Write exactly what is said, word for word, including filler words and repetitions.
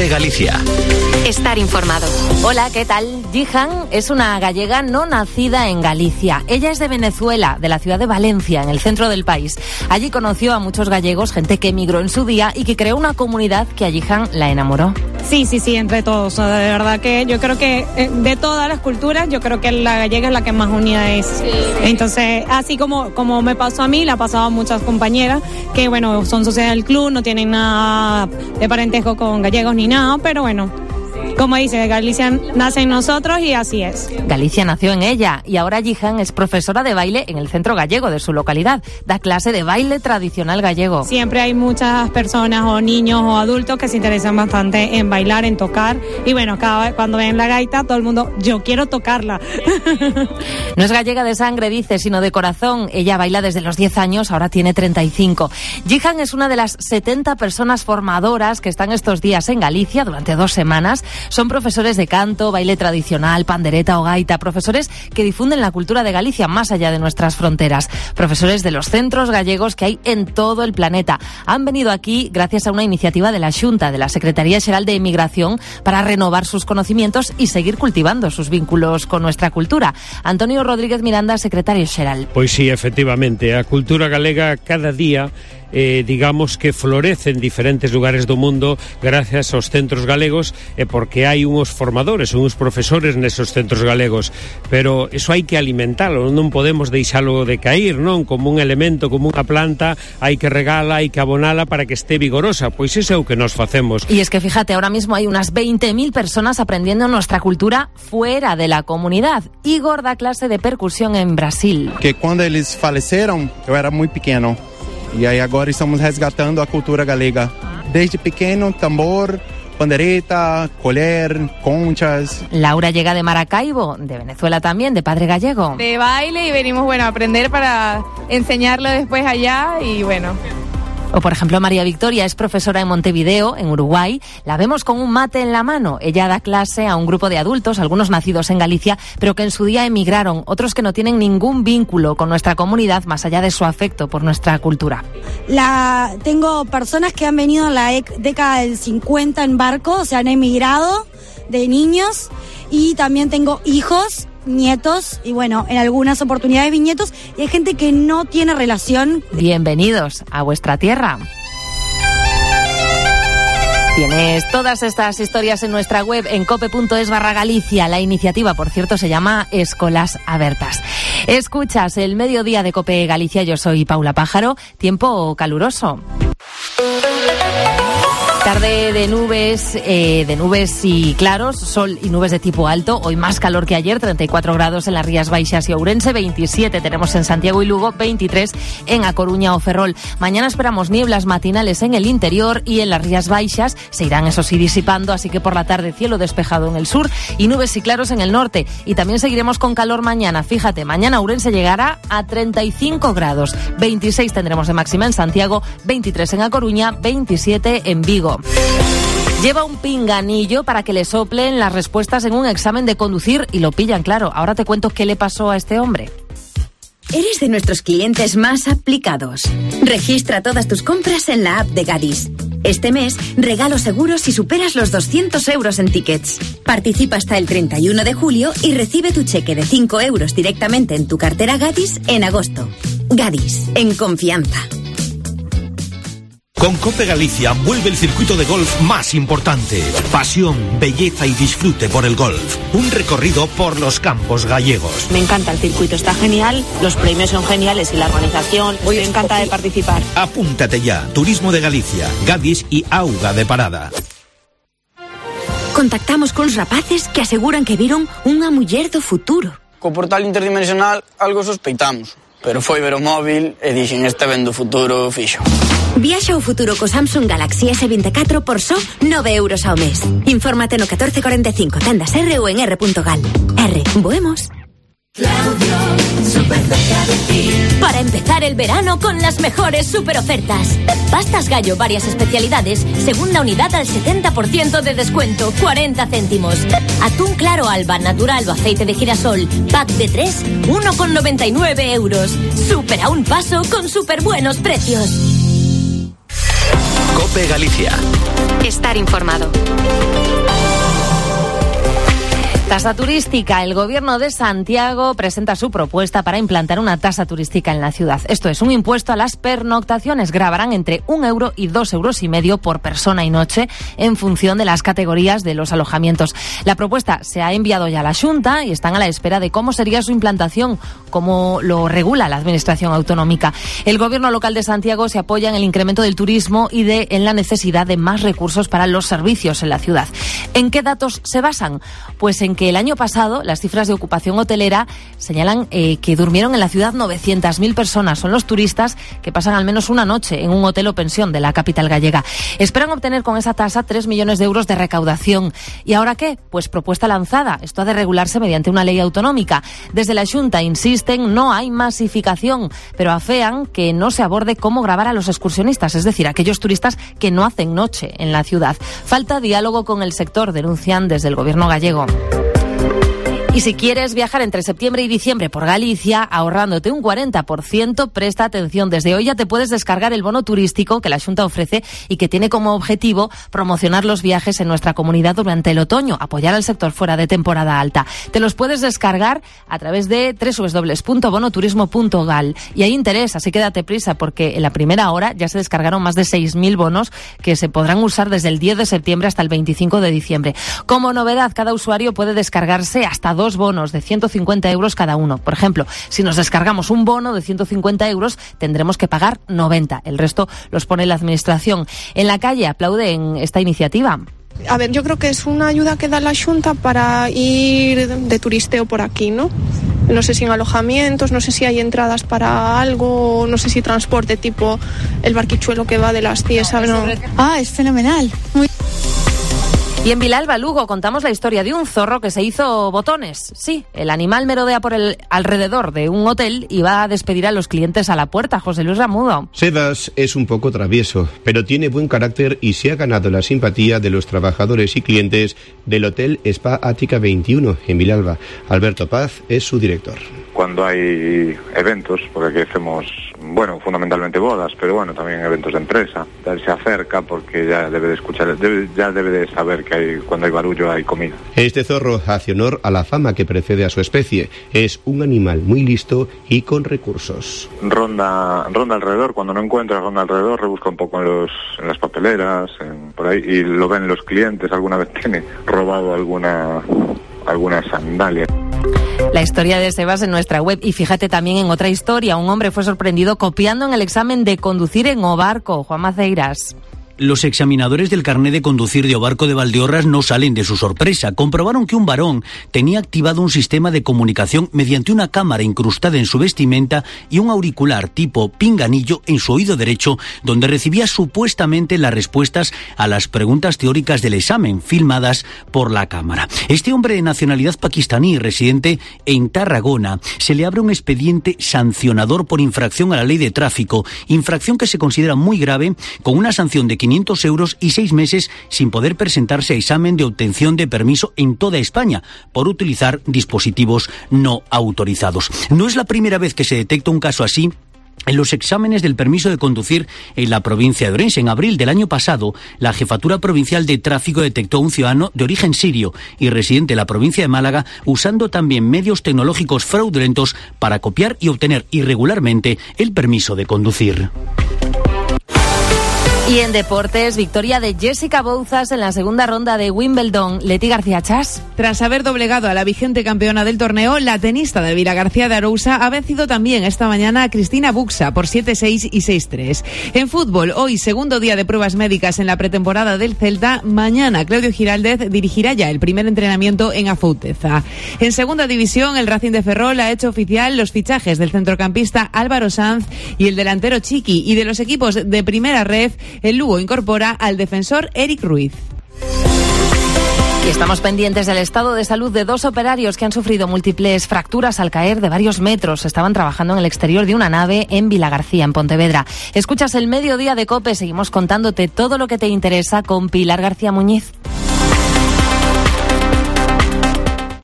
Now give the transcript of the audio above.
COPE Galicia. Estar informado. Hola, ¿qué tal? Jihan es una gallega no nacida en Galicia. Ella es de Venezuela, de la ciudad de Valencia, en el centro del país. Allí conoció a muchos gallegos, gente que emigró en su día y que creó una comunidad que a Jihan la enamoró. Sí, sí, sí, entre todos. De verdad que yo creo que de todas las culturas, yo creo que la gallega es la que más unida es. Sí. Entonces, así como, como me pasó a mí, le ha pasado a muchas compañeras que, bueno, son socias del club, no tienen nada de parentesco con gallegos ni nada, pero bueno, como dice, Galicia nace en nosotros y así es. Galicia nació en ella y ahora Jihan es profesora de baile en el centro gallego de su localidad. Da clase de baile tradicional gallego. Siempre hay muchas personas o niños o adultos que se interesan bastante en bailar, en tocar. Y bueno, cada vez cuando ven la gaita, todo el mundo, yo quiero tocarla. No es gallega de sangre, dice, sino de corazón. Ella baila desde los diez años, ahora tiene treinta y cinco. Jihan es una de las setenta personas formadoras que están estos días en Galicia durante dos semanas. Son profesores de canto, baile tradicional, pandereta o gaita, profesores que difunden la cultura de Galicia más allá de nuestras fronteras, profesores de los centros gallegos que hay en todo el planeta. Han venido aquí gracias a una iniciativa de la Xunta, de la Secretaría Xeral de Emigración, para renovar sus conocimientos y seguir cultivando sus vínculos con nuestra cultura. Antonio Rodríguez Miranda, secretario xeral. Pois sí, efectivamente, a cultura galega cada día Eh, digamos que florece en diferentes lugares do mundo gracias aos centros galegos e eh, porque hai uns formadores, uns profesores nesos centros galegos, pero eso hai que alimentalo, non podemos deixalo de cair, non? Como un elemento, como unha planta, hai que regala, hai que abonala para que esté vigorosa, pois iso é o que nos facemos. Y es que fíjate, ahora mismo hay unas veinte mil personas aprendiendo nuestra cultura fuera de la comunidad. Igor da clase de percusión en Brasil. Que quando eles faleceram, eu era muito pequeno. E aí agora estamos resgatando a cultura galega. Desde pequeno, tambor, pandereta, colher, conchas. Laura llega de Maracaibo, de Venezuela también, de padre gallego. De baile y venimos, bueno, a aprender para enseñarlo después allá y bueno. O por ejemplo María Victoria es profesora en Montevideo, en Uruguay. La vemos con un mate en la mano. Ella da clase a un grupo de adultos, algunos nacidos en Galicia, pero que en su día emigraron, otros que no tienen ningún vínculo con nuestra comunidad más allá de su afecto por nuestra cultura. La, tengo personas que han venido en la ec- década del cincuenta en barco, o sea, han emigrado de niños, y también tengo hijos, nietos y bueno, en algunas oportunidades bisnietos, y hay gente que no tiene relación. Bienvenidos a vuestra tierra. Tienes todas estas historias en nuestra web en cope.es barra Galicia. La iniciativa, por cierto, se llama Escolas Abertas. Escuchas el mediodía de Cope Galicia. Yo soy Paula Pájaro. Tiempo caluroso. Tarde de nubes, eh, de nubes y claros, sol y nubes de tipo alto. Hoy más calor que ayer, treinta y cuatro grados en las Rías Baixas y Ourense, veintisiete tenemos en Santiago y Lugo, veintitrés en A Coruña o Ferrol. Mañana esperamos nieblas matinales en el interior y en las Rías Baixas se irán, eso sí, disipando, así que por la tarde cielo despejado en el sur y nubes y claros en el norte. Y también seguiremos con calor mañana. Fíjate, mañana Ourense llegará a treinta y cinco grados, veintiséis tendremos de máxima en Santiago, veintitrés en A Coruña, veintisiete en Vigo. Lleva un pinganillo para que le soplen las respuestas en un examen de conducir y lo pillan, claro. Ahora te cuento qué le pasó a este hombre. Eres de nuestros clientes más aplicados. Registra todas tus compras en la app de Gadis. Este mes, regalo seguro si superas los doscientos euros en tickets. Participa hasta el treinta y uno de julio y recibe tu cheque de cinco euros directamente en tu cartera Gadis en agosto. Gadis, en confianza. Con Cope Galicia vuelve el circuito de golf más importante. Pasión, belleza y disfrute por el golf. Un recorrido por los campos gallegos. Me encanta el circuito, está genial, los premios son geniales y la organización. Estoy encantada de participar. Apúntate ya. Turismo de Galicia, Gadis y Auga de Parada. Contactamos con los rapaces que aseguran que vieron unha muller do futuro. Co portal interdimensional algo sospeitamos, pero foi ver o móvil e dixen este vendo o futuro fixo. Viaxa ao futuro co Samsung Galaxy ese veinticuatro por só nove euros ao mes. Infórmate no catorce cuarenta y cinco, tendas R ou en r punto gal. R, boemos. Claudio, súper cerca de ti. Para empezar el verano con las mejores super ofertas. Pastas Gallo, varias especialidades, segunda unidad al setenta por ciento de descuento, cuarenta céntimos. Atún claro alba, natural o aceite de girasol, pack de tres, uno con noventa y nueve euros. Super a un paso con super buenos precios. COPE Galicia. Estar informado. Tasa turística. El Gobierno de Santiago presenta su propuesta para implantar una tasa turística en la ciudad. Esto es un impuesto a las pernoctaciones. Gravarán entre un euro y dos euros y medio por persona y noche en función de las categorías de los alojamientos. La propuesta se ha enviado ya a la Xunta y están a la espera de cómo sería su implantación, cómo lo regula la Administración Autonómica. El Gobierno local de Santiago se apoya en el incremento del turismo y de, en la necesidad de más recursos para los servicios en la ciudad. ¿En qué datos se basan? Pues en que el año pasado las cifras de ocupación hotelera señalan eh, que durmieron en la ciudad novecientas mil personas. Son los turistas que pasan al menos una noche en un hotel o pensión de la capital gallega. Esperan obtener con esa tasa tres millones de euros de recaudación. ¿Y ahora qué? Pues propuesta lanzada. Esto ha de regularse mediante una ley autonómica. Desde la Xunta insisten, no hay masificación, pero afean que no se aborde cómo gravar a los excursionistas, es decir, aquellos turistas que no hacen noche en la ciudad. Falta diálogo con el sector, denuncian desde el Gobierno gallego. Y si quieres viajar entre septiembre y diciembre por Galicia, ahorrándote un cuarenta por ciento, presta atención. Desde hoy ya te puedes descargar el bono turístico que la Xunta ofrece y que tiene como objetivo promocionar los viajes en nuestra comunidad durante el otoño, apoyar al sector fuera de temporada alta. Te los puedes descargar a través de doble u doble u doble u punto bonoturismo punto gal. Y hay interés, así que date prisa, porque en la primera hora ya se descargaron más de seis mil bonos que se podrán usar desde el diez de septiembre hasta el veinticinco de diciembre. Como novedad, cada usuario puede descargarse hasta dos dos bonos de ciento cincuenta euros cada uno. Por ejemplo, si nos descargamos un bono de ciento cincuenta euros, tendremos que pagar noventa. El resto los pone la Administración. En la calle aplauden esta iniciativa. A ver, yo creo que es una ayuda que da la Xunta para ir de turisteo por aquí, ¿no? No sé si en alojamientos, no sé si hay entradas para algo, no sé si transporte tipo el barquichuelo que va de las Ciesas, ¿no? Ah, es fenomenal. Muy... Y en Vilalba, Lugo, contamos la historia de un zorro que se hizo botones. Sí, el animal merodea por el alrededor de un hotel y va a despedir a los clientes a la puerta. José Luis Ramudo. Sebas es un poco travieso, pero tiene buen carácter y se ha ganado la simpatía de los trabajadores y clientes del Hotel Spa Ática veintiuno en Vilalba. Alberto Paz es su director. Cuando hay eventos, porque aquí hacemos, bueno, fundamentalmente bodas, pero bueno, también eventos de empresa, él se acerca porque ya debe de escuchar, debe, ya debe de saber que hay, cuando hay barullo hay comida. Este zorro hace honor a la fama que precede a su especie. Es un animal muy listo y con recursos. Ronda, ronda alrededor, cuando no encuentra, ronda alrededor, rebusca un poco en, los, en las papeleras, en, por ahí, y lo ven los clientes, alguna vez tiene robado alguna, alguna sandalia. La historia de Sebas en nuestra web. Y fíjate también en otra historia. Un hombre fue sorprendido copiando en el examen de conducir en Obarco. Juan Maceiras. Los examinadores del carné de conducir de Obarco de Valdeorras no salen de su sorpresa. Comprobaron que un varón tenía activado un sistema de comunicación mediante una cámara incrustada en su vestimenta y un auricular tipo pinganillo en su oído derecho, donde recibía supuestamente las respuestas a las preguntas teóricas del examen, filmadas por la cámara. Este hombre de nacionalidad pakistaní, residente en Tarragona, se le abre un expediente sancionador por infracción a la ley de tráfico, infracción que se considera muy grave, con una sanción de quinientos euros y seis meses sin poder presentarse a examen de obtención de permiso en toda España por utilizar dispositivos no autorizados. No es la primera vez que se detecta un caso así en los exámenes del permiso de conducir en la provincia de Orense. En abril del año pasado, la Jefatura Provincial de Tráfico detectó a un ciudadano de origen sirio y residente en la provincia de Málaga usando también medios tecnológicos fraudulentos para copiar y obtener irregularmente el permiso de conducir. Y en deportes, victoria de Jessica Bouzas en la segunda ronda de Wimbledon. Leti García Chas. Tras haber doblegado a la vigente campeona del torneo, la tenista de Vilagarcía de Arousa ha vencido también esta mañana a Cristina Buxa por siete seis y seis tres. En fútbol, hoy segundo día de pruebas médicas en la pretemporada del Celta. Mañana Claudio Giraldez dirigirá ya el primer entrenamiento en Afouteza. En segunda división, el Racing de Ferrol ha hecho oficial los fichajes del centrocampista Álvaro Sanz y el delantero Chiqui, y de los equipos de primera ref, el Lugo incorpora al defensor Eric Ruiz. Y estamos pendientes del estado de salud de dos operarios que han sufrido múltiples fracturas al caer de varios metros. Estaban trabajando en el exterior de una nave en Vilagarcía, en Pontevedra. Escuchas el Mediodía de COPE. Seguimos contándote todo lo que te interesa con Pilar García Muñiz.